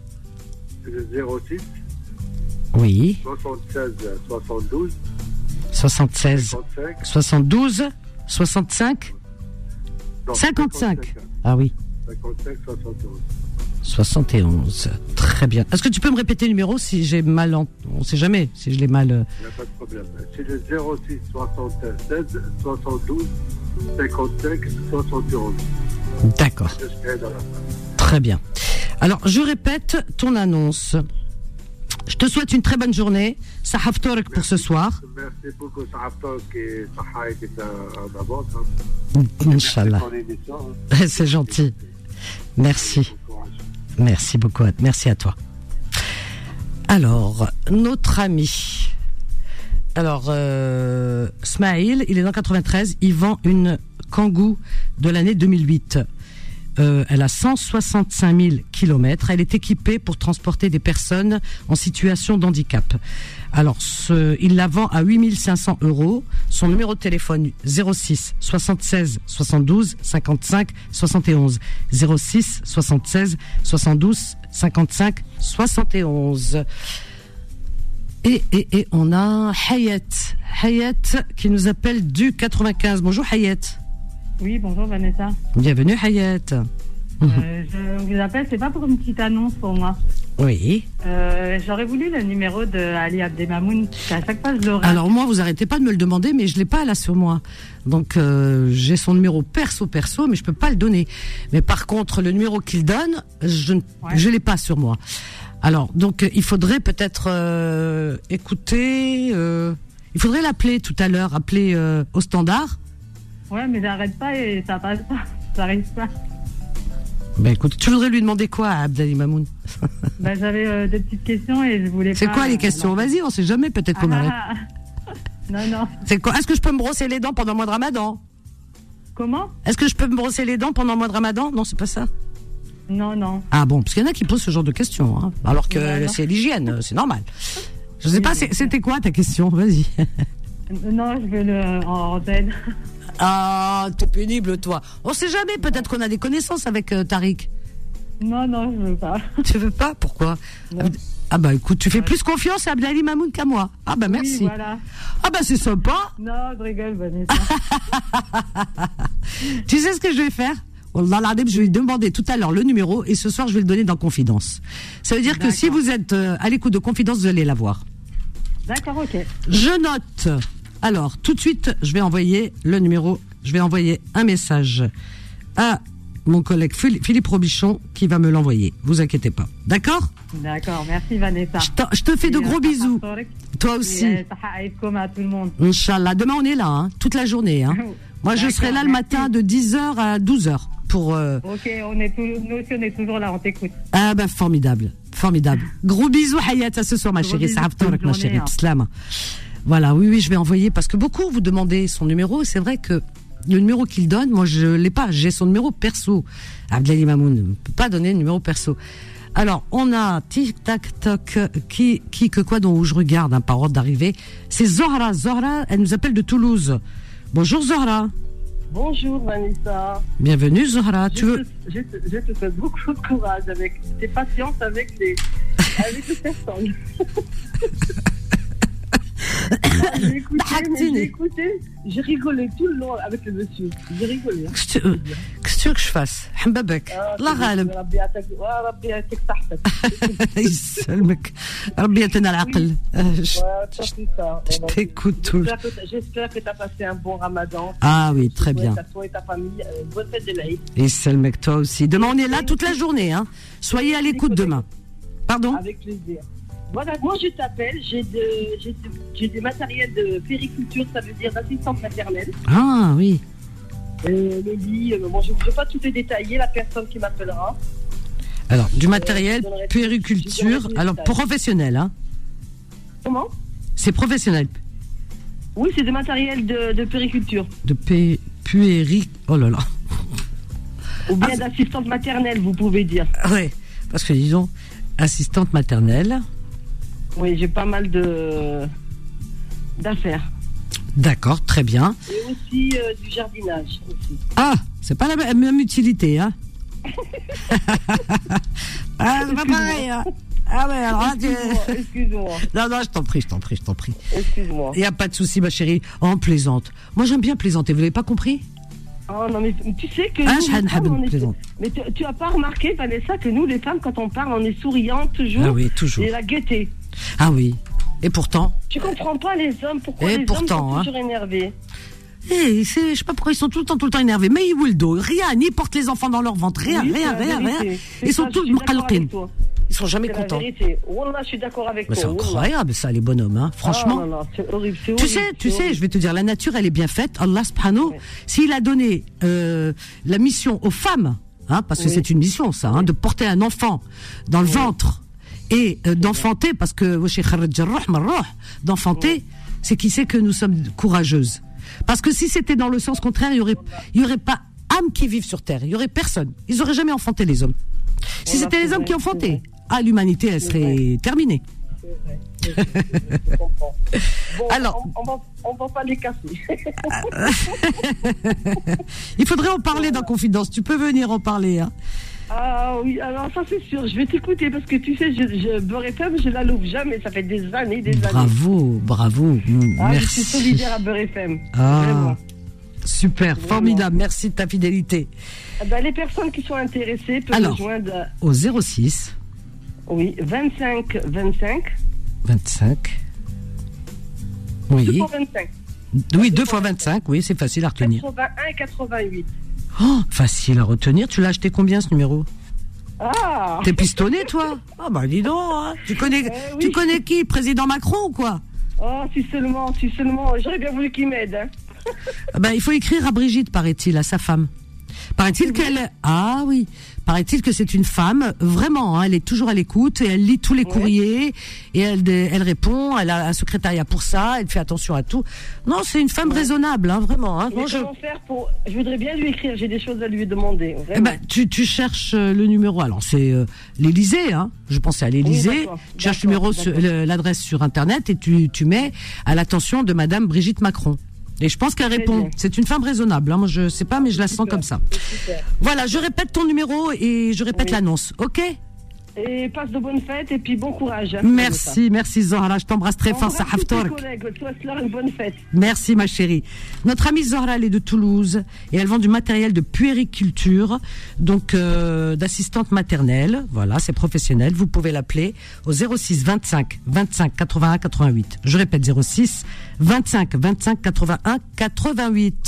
Le zéro six. Oui. soixante-seize soixante-douze. soixante-seize cinquante-cinq. soixante-douze soixante-cinq Non, cinquante-cinq. Ah oui. cinquante-cinq soixante-onze. soixante et onze. Très bien. Est-ce que tu peux me répéter le numéro si j'ai mal en... On sait jamais si je l'ai mal... euh, Il n'y a pas de problème. C'est le zéro six soixante-seize soixante-douze cinquante-cinq soixante et onze. D'accord. Je serai dans la fin. Très bien. Alors, je répète ton annonce. Je te souhaite une très bonne journée. Sahaf Torek pour ce soir. Merci beaucoup, Sahaf Torek et Saha est en avance. Inch'Allah. C'est gentil. Merci. Merci beaucoup. Merci à toi. Alors, notre ami. Alors, euh, Smaïl, il est dans quatre-vingt-treize. Il vend une Kangoo de l'année deux mille huit. Euh, elle a cent soixante-cinq mille kilomètres. Elle est équipée pour transporter des personnes en situation de handicap. Alors, ce, il la vend à huit mille cinq cents euros. Son numéro de téléphone zéro six soixante-seize soixante-douze cinquante-cinq soixante et onze. zéro six soixante-seize soixante-douze cinquante-cinq soixante et onze. Et, et, et on a Hayat. Hayat qui nous appelle du quatre-vingt-quinze. Bonjour Hayat. Oui, bonjour Vanessa. Bienvenue Hayat. Euh, je vous appelle, c'est pas pour une petite annonce pour moi. Oui. Euh, j'aurais voulu le numéro de Ali Abdelmamoun, à chaque fois je l'aurai. Alors moi, vous arrêtez pas de me le demander, mais je l'ai pas là sur moi. Donc euh, j'ai son numéro perso perso, mais je peux pas le donner. Mais par contre, le numéro qu'il donne, je ne, Ouais. je l'ai pas sur moi. Alors donc euh, il faudrait peut-être euh, écouter. Euh, il faudrait l'appeler tout à l'heure, appeler euh, au standard. Ouais, mais j'arrête pas et ça passe pas, ça arrive pas. Ben écoute, tu voudrais lui demander quoi à Abdali Mamoun? Ben, j'avais euh, des petites questions et je voulais C'est pas, quoi les euh, questions? non. Vas-y, on sait jamais, peut-être qu'on Ah, arrête. ah, ah. Non, non. C'est quoi? Est-ce que je peux me brosser les dents pendant le mois de Ramadan? Comment? Est-ce que je peux me brosser les dents pendant le mois de Ramadan? Non, c'est pas ça. Non, non. Ah bon, parce qu'il y en a qui posent ce genre de questions, hein, alors que Ouais, non. c'est l'hygiène, c'est normal. Je sais pas, c'est- c'était quoi ta question? Vas-y. Non, je veux le en antenne. Ah, t'es pénible, toi. On sait jamais, peut-être qu'on a des connaissances avec euh, Tariq. Non, non, je veux pas. Tu veux pas? Pourquoi? Non. Ah bah écoute, tu fais plus confiance à Abdali Mamoun qu'à moi. Ah bah merci. Oui, voilà. Ah bah c'est sympa. Non, je rigole, Vanessa. Tu sais ce que je vais faire? Wallah l'adem, je vais lui demander tout à l'heure le numéro et ce soir je vais le donner dans Confidence. Ça veut dire que D'accord. si vous êtes euh, à l'écoute de Confidence, vous allez la voir. D'accord, ok. Je note. Alors, tout de suite, je vais envoyer le numéro, je vais envoyer un message à mon collègue Phil- Philippe Robichon qui va me l'envoyer. Vous inquiétez pas. D'accord? D'accord, merci Vanessa. Je, t'en- je te fais de Et, gros euh, bisous. Taha Toi Et, aussi. euh, Taha Aïkoum à tout le monde. Inch'Allah. Demain, on est là, hein, toute la journée. Hein. Moi, je D'accord, serai là le merci. matin de dix heures à douze heures pour... euh, Ok, on est tous, nous aussi on est toujours là, on t'écoute. Ah ben formidable, formidable. Gros bisous Hayat, à ce soir ma Gros chérie, bisous, ça bonne ma journée, chérie, hein. Pslam. Voilà, oui oui, je vais envoyer parce que beaucoup vous demandez son numéro, et c'est vrai que le numéro qu'il donne, moi je l'ai pas, j'ai son numéro perso. Abdali Mamoun ne peut pas donner le numéro perso. Alors, on a tic tac toc qui qui que quoi dont où je regarde hein, par ordre d'arrivée, c'est Zohra, Zohra, elle nous appelle de Toulouse. Bonjour Zohra. Bonjour Vanessa. Bienvenue Zohra, tu je, veux te, je, te, je te souhaite beaucoup de courage avec tes patience avec les, avec les personnes. j'ai écouté, mais j'ai écouté, j'ai rigolé tout le long avec le monsieur. J'ai rigolé. Qu'est-ce que tu veux- qu'est-ce que tu veux que je fasse? Hambabek. Allah ghalib. ربي يعطيك وربي يعطيك صحتك. يسلمك ربي يعطينا العقل آه، je- Ouais, ça, c'est ça. je Voilà. t'écoute tout le- J'espère que t'as- J'espère que tu as passé un bon ramadan. Ah oui, très Je souhaite bien. à toi et ta famille euh, bonne fête de l'Aïd. يسلمك toi aussi. Demain on est là toute la journée hein. Soyez à l'écoute demain. Pardon? Avec plaisir. Voilà, moi je t'appelle, j'ai de, j'ai de, j'ai des matériels de périculture, ça veut dire d'assistante maternelle. Ah oui. Euh, le lit, euh, bon, je ne peux pas tout détailler, la personne qui m'appellera. Alors du matériel, je donnerai- puériculture, je donnerai alors des détails. professionnel hein. Comment? C'est professionnel. Oui, c'est des matériels de, de périculture. De pé- puéri... Oh là là. Ou bien Ah, d'assistante maternelle, vous pouvez dire. Ouais, parce que disons, assistante maternelle. Oui, j'ai pas mal de d'affaires. D'accord, très bien. Et aussi euh, du jardinage. Aussi. Ah, c'est pas la même, même utilité hein. Ah, c'est pas pareil hein. Ah ouais, alors là, tu... Excuse-moi, excuse-moi, Non, non, je t'en prie, je t'en prie, je t'en prie. excuse-moi. Il n'y a pas de souci, ma chérie. Oh, on plaisante. Moi, j'aime bien plaisanter. Vous l'avez pas compris? Oh non, mais tu sais que. Ah, nous, je les n'aime femmes, pas on est- plaisante. Mais tu, tu as pas remarqué, Vanessa, que nous, les femmes, quand on parle, on est souriantes toujours. Ah oui, toujours. Et la gaieté. Ah oui. Et pourtant, Tu comprends pas les hommes, pourquoi Et les pourtant, hommes hein. sont toujours énervés. eh, c'est, je sais pas pourquoi ils sont tout le temps, tout le temps énervés. Mais ils will do. Rien, ni portent les enfants dans leur ventre. Rien, Oui, rien, c'est la rien, rien. vérité. C'est Ils ça, sont je tous suis d'accord mqalqin. avec toi. Ils sont jamais C'est la contents. vérité. Wallah, je suis d'accord avec Mais toi. c'est Wallah. incroyable, ça, les bonhommes, hein. Franchement. Ah, non, non, c'est horrible, c'est Tu horrible, sais, tu c'est sais, horrible. je vais te dire, la nature, elle est bien faite. Allah subhanahu, Ouais. s'il a donné euh, la mission aux femmes, hein, parce que Oui. c'est une mission, ça, hein, de porter un enfant dans le ventre et euh, d'enfanter, parce que d'enfanter, c'est qui sait que nous sommes courageuses. Parce que si c'était dans le sens contraire, il y aurait, il y aurait pas âmes qui vivent sur Terre. Il y aurait personne. Ils auraient jamais enfanté les hommes. Si On c'était va les hommes trouver, qui enfantaient, c'est vrai. ah, l'humanité, elle C'est serait vrai. terminée. C'est vrai. Je, je, je, je comprends. Bon, Alors- on, on va, on va pas les casser. Il faudrait en parler dans Confidence. Tu peux venir en parler. Hein. Ah oui, alors ça c'est sûr, je vais t'écouter parce que tu sais, je, je Beurre F M, je la loupe jamais, ça fait des années, des années. Bravo, bravo. Mm, Ah, merci. je suis solidaire à Beurre F M. Ah, Vraiment. super, Vraiment. formidable. Merci de ta fidélité. Ah ben, les personnes qui sont intéressées peuvent Alors. me joindre, à- Au zéro six oui, vingt-cinq vingt-cinq. vingt-cinq. deux Oui. fois vingt-cinq. Oui, deux fois vingt-cinq. Oui, c'est facile à retenir. quatre-vingt-un quatre-vingt-huit. Oh, facile à retenir. Tu l'as acheté combien ce numéro? Ah T'es pistonné, toi? Ah bah dis donc, hein. Tu connais, Eh oui. tu connais qui? Président Macron ou quoi? Oh, si seulement, si seulement, j'aurais bien voulu qu'il m'aide. Hein. Ah bah, il faut écrire à Brigitte, paraît-il, à sa femme. Paraît-il qu'elle... Ah oui, paraît-il que c'est une femme, vraiment, hein, elle est toujours à l'écoute, et elle lit tous les Ouais. courriers, et elle, elle répond, elle a un secrétariat pour ça, elle fait attention à tout. Non, c'est une femme Ouais. raisonnable, hein, vraiment. Hein. Mais Moi, je... comment faire pour... Je voudrais bien lui écrire, j'ai des choses à lui demander. Eh Vraiment. ben, tu, tu cherches euh, le numéro. Alors, c'est euh, l'Élysée, hein. Je pensais à l'Élysée. Oui, d'accord, tu cherches le d'accord, numéro, sur- d'accord. le- l'adresse sur Internet et tu, tu mets à l'attention de Madame Brigitte Macron. Et je pense qu'elle Très répond. bien. C'est une femme raisonnable. Hein. Moi, je sais pas, mais je la sens Super, comme ça. c'est super. Voilà, je répète ton numéro et je répète Oui. l'annonce. Ok? Et passe de bonnes fêtes et puis bon courage. hein, Merci, merci Zahra. Je t'embrasse très fort, Embrasse ça tous tes haftork. collègues, souhaite-leur une bonne fête. Merci ma chérie. Notre amie Zahra, elle est de Toulouse et elle vend du matériel de puériculture, donc euh, d'assistante maternelle. Voilà, c'est professionnel. Vous pouvez l'appeler au zéro six vingt-cinq vingt-cinq quatre-vingt-un quatre-vingt-huit. Je répète zéro six vingt-cinq vingt-cinq quatre-vingt-un quatre-vingt-huit.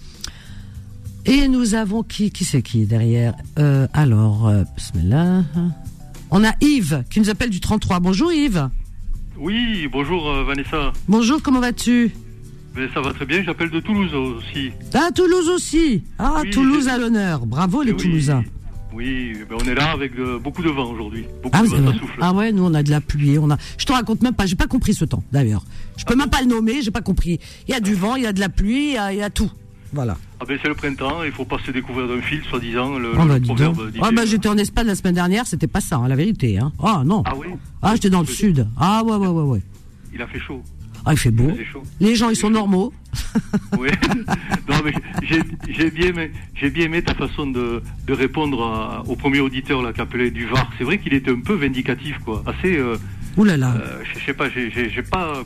Et nous avons qui qui c'est qui derrière euh, Alors, euh, bismillah. On a Yves qui nous appelle du trente-trois. Bonjour Yves. Oui, bonjour euh, Vanessa. Bonjour, comment vas-tu? Ben, ça va très bien, j'appelle de Toulouse aussi. Ah, Toulouse aussi. Ah, Oui, Toulouse j'ai- à l'honneur. Bravo les Eh oui, Toulousains. Oui, ben, on est là avec euh, beaucoup de vent aujourd'hui. Beaucoup Ah, de vous vent, avez- ça souffle. ah ouais, nous on a de la pluie. On a. Je te raconte même pas. J'ai pas compris ce temps d'ailleurs. Je peux même pas le nommer. J'ai pas compris. Il y a du vent, il y a de la pluie, il y a, il y a tout. Voilà. Ah ben, c'est le printemps, il faut pas se découvrir d'un fil, soi-disant, le, Ah le bah, dis donc. proverbe dit. Ah bah j'étais en Espagne la semaine dernière. C'était pas ça, hein, la vérité. Hein. Ah non. Ah oui. Ah j'étais dans le sud. Ah ouais ouais ouais ouais. Il a fait chaud. Ah il fait beau. Il faisait chaud. Les gens ils sont normaux. Oui. Non mais j'ai j'ai bien aimé, j'ai bien aimé ta façon de, de répondre à- au premier auditeur là qui appelait du Var. C'est vrai qu'il était un peu vindicatif quoi, assez. Euh, Ouh là là. euh, je je sais pas, j'ai j'ai j'ai pas,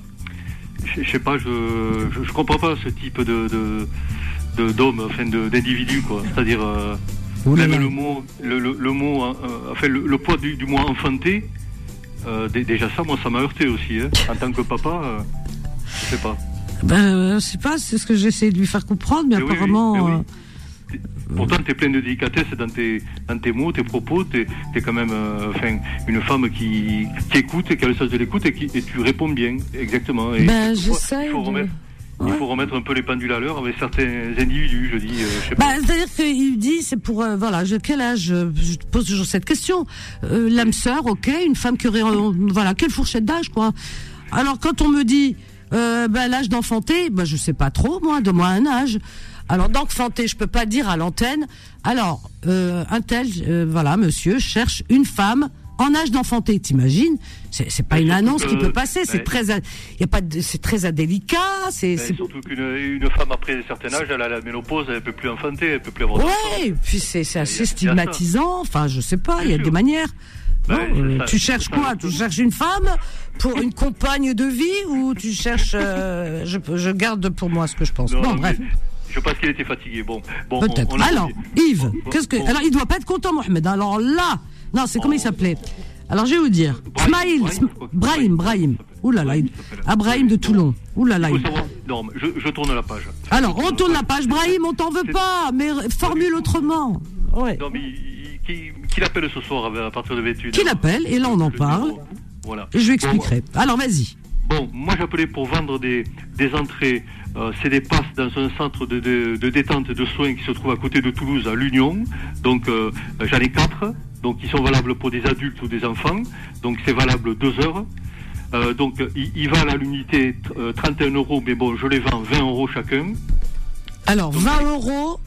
je je sais pas, je, je je comprends pas ce type de de de- d'homme, enfin de d'individu quoi. C'est-à-dire euh, Ouh là même là. le mot, le, le, le mot, hein, euh, enfin le, le poids du, du mot enfanté. Euh, dé- déjà ça, moi, ça m'a heurté aussi. Hein. En tant que papa, euh, je sais pas. Ben euh, je sais pas. C'est ce que j'essaie de lui faire comprendre, mais Mais oui, oui, apparemment. mais oui. euh, T'es- Pourtant, tu es plein de délicatesse dans tes, dans tes mots, tes propos. Tu es quand même euh, enfin, une femme qui, qui écoute, qui a le sens de l'écoute et, qui, et tu réponds bien, exactement. Et Ben, quelquefois, j'essaie il faut de- remettre, Ouais. il faut remettre un peu les pendules à l'heure avec certains individus, je dis. euh, je sais Bah, pas. c'est-à-dire qu'il dit, c'est pour, euh, voilà, je- quel âge, euh, je te pose toujours cette question. Euh, l'âme sœur, ok, une femme qui aurait, euh, voilà, quelle fourchette d'âge, quoi. Alors, quand on me dit, euh, bah, l'âge d'enfanter, bah, je sais pas trop, moi, de moi un âge. Alors, d'enfanter, je peux pas dire à l'antenne. Alors, euh, un tel, euh, voilà, monsieur, cherche une femme en âge d'enfanter, t'imagines? C'est, c'est pas Mais une surtout annonce que- qui peut passer, c'est mais- très, a- y a pas de, c'est très indélicat, c'est, Ben, c'est, surtout qu'une une femme après un certain âge, elle a la ménopause, elle peut plus enfanter, elle peut plus avoir d'enfants. ouais, puis c'est, c'est assez il y a ça. stigmatisant, enfin, je sais pas, il y a Bien des sûr. manières. Ben, Non, c'est euh, ça, tu c'est cherches ça, quoi? justement. Tu cherches une femme pour une compagne de vie ou tu cherches, euh, je, je garde pour moi ce que je pense. Non, Bon, mais bref. Je pense qu'il était fatigué. Bon, bon Peut-être. on- on a- Alors, Yves, Bon, qu'est-ce que. bon. Alors, il doit pas être content, Mohamed. Alors là. Non, c'est comment il s'appelait? Alors, je vais vous dire. Brahim, Smaïl. Brahim, Sm- je crois que- Brahim, Brahim. Ouh là là. Brahim, il- ça s'appelle. Ah, Brahim de Toulon. Ouh là là. Il faut il- savoir- Non, mais je, je tourne la page. Alors, on tourne la page. Brahim, on t'en veut C'est- pas, mais formule autrement. Ouais. Non, mais il- il- qui, qui l'appelle ce soir à partir de vingt et une heures? Qui l'appelle? Et là, on en Le parle. numéro. Voilà. Et je lui Bon, expliquerai. Alors, vas-y. Bon, moi j'appelais pour vendre des, des entrées. Euh, c'est des passes dans un centre de, de, de détente et de soins qui se trouve à côté de Toulouse, à l'Union. Donc euh, j'en ai quatre. Donc ils sont valables pour des adultes ou des enfants. Donc c'est valable deux heures. Euh, donc ils, ils valent à l'unité euh, trente et un euros, mais bon, je les vends vingt euros chacun. Alors, vingt euros.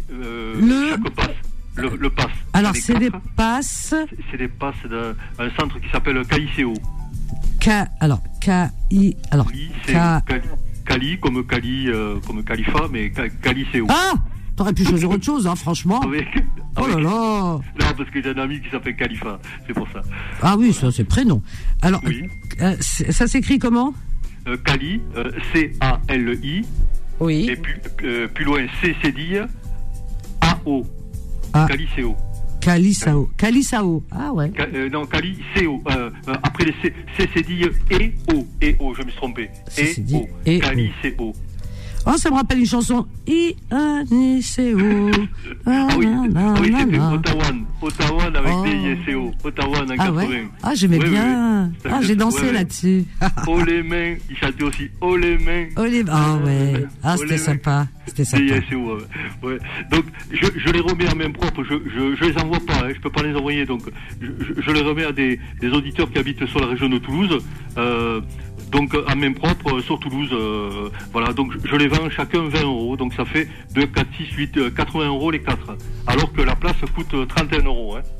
euh, Le- chaque passe. Le, le pass. Alors, Les c'est quatre, des passes. c'est- C'est des passes d'un un centre qui s'appelle K I C O. K, alors, K, I, alors, Cali, c'est K. Cali, Cali, comme Cali, euh, comme Khalifa, mais Ca- Cali C O. Ah! T'aurais pu choisir autre chose, hein, franchement. Avec, Oh là avec- là! Non, parce que j'ai un ami qui s'appelle Khalifa, c'est pour ça. Ah oui, ça, c'est prénom. Alors, Oui. euh, c'est- ça s'écrit comment? Euh, Cali, euh, C A L I, Oui. et plus, euh, plus loin, C cédille, A O. Ah. Cali C O. Calisao. Calisao. Ah ouais. Ca- euh, non, Cali C O. Euh, euh, après les C, C cédille et O. Et O, je me suis trompé. C Et cédille O. et Cali O. C O. Oh, ça me rappelle une chanson. I, A, N, C, O. Ah oui, ah oui c'était Ah, Ottawa. Ottawa avec Oh. des I S C O. Ottawa en ah quatre-vingts. ouais. Ah, j'aimais Oui, bien. oui. Ah, j'ai dansé Ouais, ouais. là-dessus. Oh les mains, il chantait aussi Oh les mains. Oh les... Ah ouais. Ah, Oh, c'était les sympa. C'était Des sympa. I S C O, ouais. Ouais. Donc je, je les remets à main propre, je, je, je les envoie pas, hein, je peux pas les envoyer, donc je, je, je les remets à des, des auditeurs qui habitent sur la région de Toulouse, euh, donc à main propre euh, sur Toulouse, euh, voilà, donc je, je les vends chacun vingt euros, donc ça fait deux, quatre, six, huit, euh, quatre-vingts euros les quatre, alors que la place coûte euh, trente et un euros. Hein.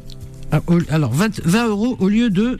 Ah, au- alors, vingt, vingt euros au lieu de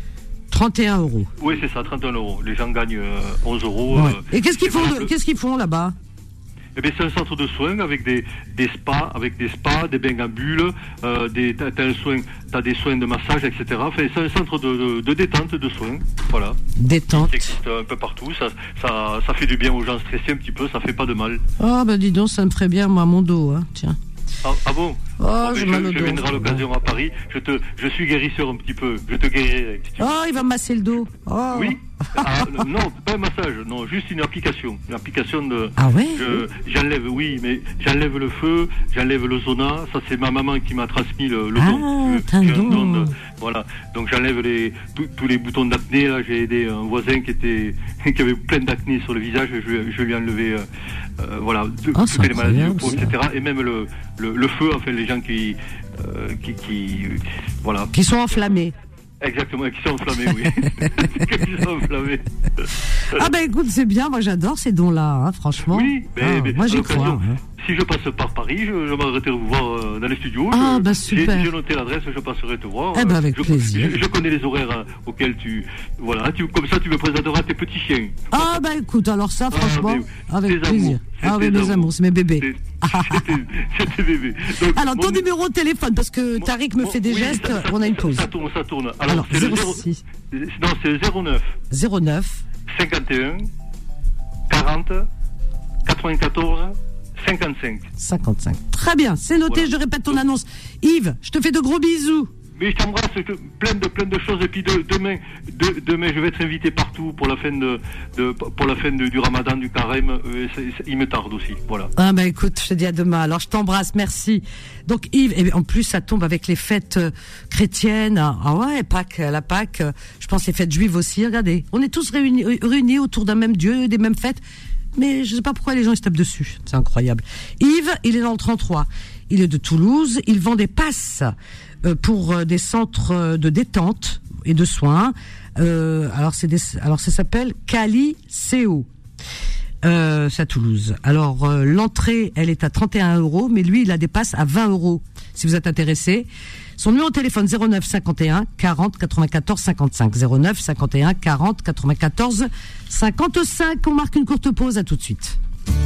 trente et un euros. Oui, c'est ça, trente et un euros. Les gens gagnent euh, onze euros. Ouais. euh, Et qu'est-ce qu'ils c'est font, valable. de- qu'est-ce qu'ils font là-bas? Eh bien, c'est un centre de soins avec des, des spas, avec des spas, des bains à bulles, euh, des, t'as, t'as un soin, t'as des soins de massage, et cetera. Enfin, c'est un centre de, de, de détente, de soins. Voilà. Détente. Ça existe un peu partout. Ça, ça, ça fait du bien aux gens stressés un petit peu. Ça fait pas de mal. Oh, bah dis donc, ça me ferait bien, moi, mon dos, hein. Tiens. Ah, ah bon? Oh, Ah, j'ai mais mal au je, je dos. viendrai à l'occasion à Paris. Je te, je suis guérisseur un petit peu. Je te guérirai. si tu veux. Oh, il va me masser le dos. Oh. Oui. Ah, non, pas un massage. Non, juste une application. Une application de. Ah ouais? Je- j'enlève, oui, mais j'enlève le feu, j'enlève le zona. Ça, c'est ma maman qui m'a transmis le, le Ah, don. Je- t'as un j'ai don. de- voilà. Donc j'enlève les tous- tous les boutons d'acné. Là, j'ai aidé un voisin qui était qui avait plein d'acné sur le visage. Je, lui- je lui ai enlevé, euh, euh, voilà, de- Ah, toutes c'est les maladies, incroyable, peau, ça. et cetera. Et même le, le, le feu. Enfin, les gens qui euh, qui, qui voilà. Qui sont enflammés. Exactement, qui sont enflammés, oui. qui sont enflammés. Ah bah écoute, c'est bien, moi j'adore ces dons-là, hein, franchement. Oui, mais, Ah, mais moi à j'y l'occasion, crois. hein. Si je passe par Paris, je, je m'arrêterai vous voir euh, dans les studios. Ah, je, bah, j'ai- super. J'ai noté l'adresse, je passerai te voir. Eh ben, avec je, plaisir. Je, je connais les horaires euh, auxquels tu... Voilà, tu, comme ça tu me présenteras tes petits chiens. Ah bah écoute, alors ça franchement, mais avec tes plaisir. amours, c'est Ah oui, tes mes amours. amours, c'est mes bébés. C'est c'est tes- c'est tes bébés. Donc, Alors ton mon- numéro de téléphone, parce que mon- Tariq me mon- fait des oui, gestes, ça- ça- on a une pause. Ça tourne, ça tourne. Alors, Alors, c'est le zéro zéro- six Non, c'est le zéro neuf zéro neuf cinquante et un quarante quatre-vingt-quatorze cinquante-cinq. cinquante-cinq. Très bien, c'est noté, Voilà. je répète ton annonce. Yves, je te fais de gros bisous. Mais je t'embrasse, je te- plein de plein de choses et puis de- demain de- demain je vais être invité partout pour la fin de, de pour la fin de- du Ramadan, du carême. euh, c'est- c'est- il me tarde aussi, voilà. Ah bah écoute, je te dis à demain. Alors je t'embrasse, merci. Donc Yves, et en plus ça tombe avec les fêtes euh, chrétiennes. Ah ouais, Pâques, la Pâques. euh, Je pense les fêtes juives aussi. Regardez, on est tous réunis, réunis autour d'un même Dieu, des mêmes fêtes. Mais je sais pas pourquoi les gens ils se tapent dessus. C'est incroyable. Yves, il est dans le trente-trois. Il est de Toulouse. Il vend des passes euh, pour euh, des centres euh, de détente et de soins. Euh, alors c'est des, alors ça s'appelle Cali C O. Euh, c'est à Toulouse. Alors euh, l'entrée, elle est à trente et un euros, mais lui, il la dépasse à vingt euros. Si vous êtes intéressé, son numéro de téléphone zéro neuf cinquante et un quarante quatre-vingt-quatorze cinquante-cinq. zéro neuf cinquante et un quarante quatre-vingt-quatorze cinquante-cinq. On marque une courte pause. À tout de suite.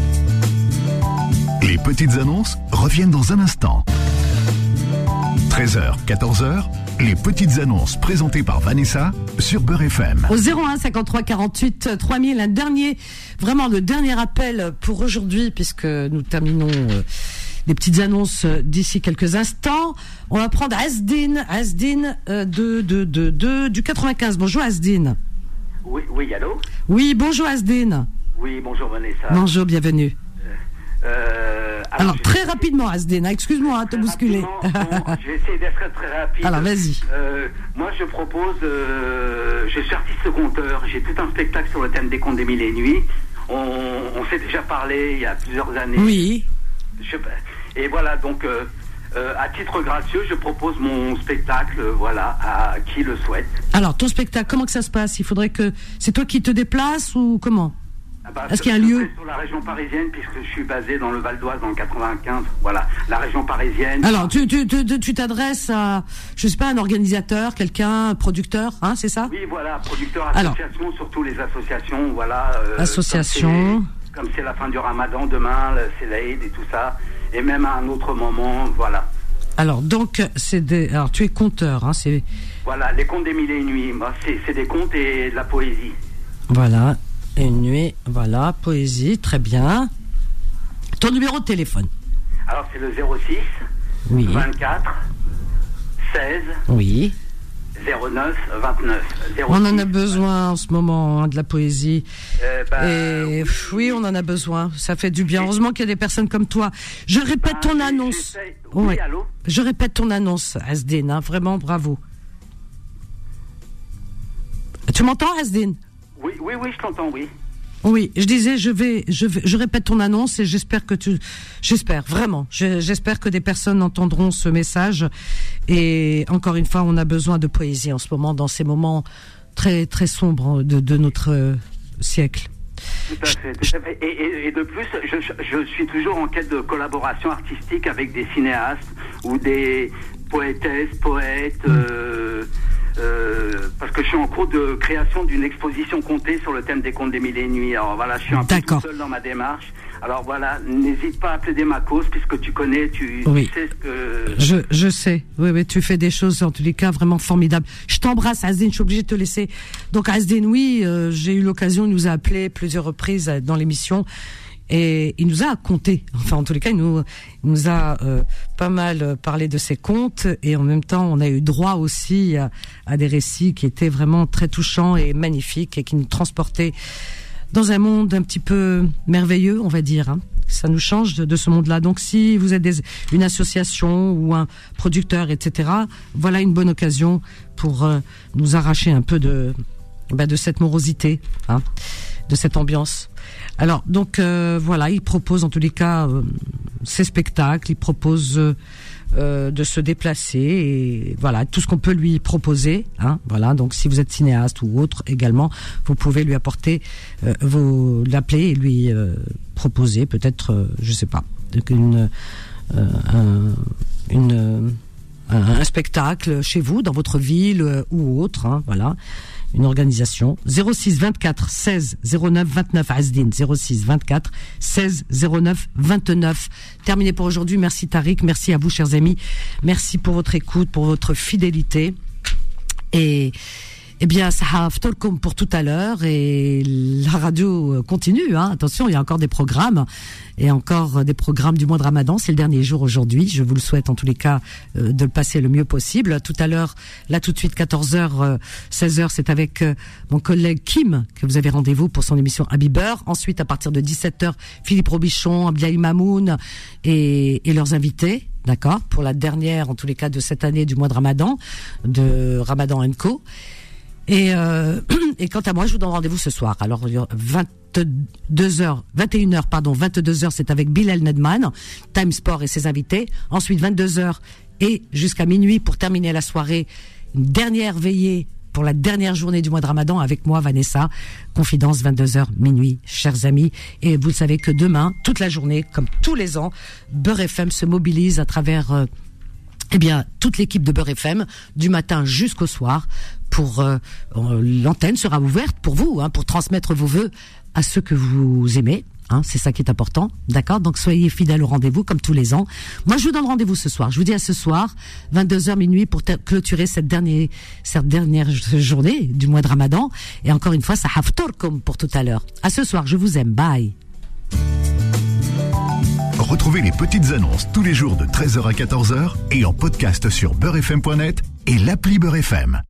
Les petites annonces reviennent dans un instant. treize heures, quatorze heures, les petites annonces présentées par Vanessa sur Beurre F M. Au zéro un cinquante-trois quarante-huit trois mille, un dernier, vraiment le dernier appel pour aujourd'hui, puisque nous terminons euh, les petites annonces euh, d'ici quelques instants. On va prendre Asdine, Asdine euh, de, de, de, de, du quatre-vingt-quinze. Bonjour Asdine. Oui, oui, allô? Oui, bonjour Asdine. Oui, bonjour Vanessa. Bonjour, bienvenue. Euh, Alors, je- très rapidement Asdine, hein, excuse-moi hein, de te très bousculer. rapidement, bon, je vais essayer d'être très rapide. Alors, vas-y. Euh, moi, je propose, euh, je suis artiste conteur, j'ai tout un spectacle sur le thème des contes des mille et nuits. On, on s'est déjà parlé il y a plusieurs années. Oui. Je- et voilà, donc, euh, euh, à titre gracieux, je propose mon spectacle, euh, voilà, à qui le souhaite. Alors, ton spectacle, comment que ça se passe? Il faudrait que... C'est toi qui te déplaces ou comment? Ah bah, Est-ce qu'il y a un lieu? Sur la région parisienne, puisque je suis basé dans le Val d'Oise, dans le quatre-vingt-quinze. Voilà, la région parisienne. Alors, tu, tu, tu, tu t'adresses à, je sais pas, un organisateur, quelqu'un, un producteur, hein, c'est ça? Oui, voilà, producteur, association, Alors, surtout les associations, voilà. Euh, association. Comme c'est la fin du Ramadan, demain, c'est l'Aïd et tout ça, et même à un autre moment, voilà. Alors, donc, c'est des, alors, tu es conteur, hein, c'est. Voilà, les contes des mille et une nuits, moi, c'est, c'est des contes et de la poésie. Voilà, une nuit, voilà, poésie, très bien. Ton numéro de téléphone? Alors, c'est le zéro six, oui. vingt-quatre, seize, oui. zéro neuf, vingt-neuf. zéro six, on en a besoin en ce moment, hein, de la poésie. Euh, bah, Et oui, oui, on en a besoin. Ça fait du bien. Heureusement qu'il y a des personnes comme toi. Je répète bah, ton annonce. Oui, ouais. allô? Je répète ton annonce, Asdin. Hein, vraiment, bravo. Tu m'entends, Asdin? Oui, oui, oui, je t'entends, oui. Oui, je disais, je vais, je vais, je répète ton annonce et j'espère que tu, j'espère vraiment, je, j'espère que des personnes entendront ce message. Et encore une fois, on a besoin de poésie en ce moment, dans ces moments très, très sombres de, de notre euh, siècle. Tout à fait, tout à fait. Et, et, et de plus, je, je suis toujours en quête de collaboration artistique avec des cinéastes ou des poétesses, poètes. Euh, Euh, parce que je suis en cours de création d'une exposition comptée sur le thème des contes des mille et une nuits. Alors voilà, je suis un D'accord. peu tout seul dans ma démarche. Alors voilà, n'hésite pas à appeler ma cause puisque tu connais, tu, oui. tu sais ce que... Je, je sais, oui, oui, tu fais des choses en tous les cas vraiment formidables. Je t'embrasse, Asdin, je suis obligée de te laisser. Donc Asdin, oui, euh, j'ai eu l'occasion, il nous a appelé plusieurs reprises dans l'émission. Et il nous a conté, enfin en tous les cas, il nous, il nous a euh, pas mal parlé de ses contes et en même temps, on a eu droit aussi à, à des récits qui étaient vraiment très touchants et magnifiques et qui nous transportaient dans un monde un petit peu merveilleux, on va dire. Hein. Ça nous change de, de ce monde-là. Donc si vous êtes des, une association ou un producteur, et cetera, voilà une bonne occasion pour euh, nous arracher un peu de, bah, de cette morosité, hein, de cette ambiance. Alors, donc, euh, voilà, il propose en tous les cas euh, ses spectacles, il propose euh, euh, de se déplacer et voilà, tout ce qu'on peut lui proposer. Hein, voilà, donc si vous êtes cinéaste ou autre également, vous pouvez lui apporter, euh, vous l'appeler et lui euh, proposer peut-être, euh, je sais pas, une, euh, un, une, un, un spectacle chez vous, dans votre ville euh, ou autre, hein, voilà. Une organisation. zéro six vingt-quatre seize zéro neuf vingt-neuf Asdin. zéro six vingt-quatre seize zéro neuf vingt-neuf. Terminé pour aujourd'hui. Merci Tariq. Merci à vous, chers amis. Merci pour votre écoute, pour votre fidélité. Et, eh bien, ça a comme pour tout à l'heure et la radio continue, hein. Attention, il y a encore des programmes et encore des programmes du mois de Ramadan. C'est le dernier jour aujourd'hui. Je vous le souhaite en tous les cas euh, de le passer le mieux possible. Tout à l'heure, là tout de suite, quatorze heures, euh, seize heures, c'est avec euh, mon collègue Kim que vous avez rendez-vous pour son émission Habiber. Ensuite, à partir de dix-sept heures, Philippe Robichon, Abdiaï Mamoun et, et leurs invités. D'accord? Pour la dernière, en tous les cas, de cette année du mois de Ramadan, de Ramadan and Co. Et, euh, et quant à moi, je vous donne rendez-vous ce soir. Alors, vingt-deux heures, vingt et une heures, pardon, vingt-deux heures, c'est avec Bilal Nedman, Time Sport et ses invités. Ensuite, vingt-deux heures et jusqu'à minuit pour terminer la soirée. Une dernière veillée pour la dernière journée du mois de Ramadan avec moi, Vanessa. Confidence, vingt-deux heures, minuit, chers amis. Et vous le savez que demain, toute la journée, comme tous les ans, Beurre F M se mobilise à travers... Euh, Eh bien, toute l'équipe de Beurre F M, du matin jusqu'au soir, pour euh, l'antenne sera ouverte pour vous, hein, pour transmettre vos vœux à ceux que vous aimez. Hein, c'est ça qui est important, d'accord? Donc soyez fidèles au rendez-vous comme tous les ans. Moi, je vous donne rendez-vous ce soir. Je vous dis à ce soir, vingt-deux heures minuit, pour ter- clôturer cette dernière, cette dernière journée du mois de Ramadan. Et encore une fois, ça haftor comme pour tout à l'heure. À ce soir, je vous aime. Bye. Retrouvez les petites annonces tous les jours de treize heures à quatorze heures et en podcast sur beurre f m point net et l'appli Beurre F M.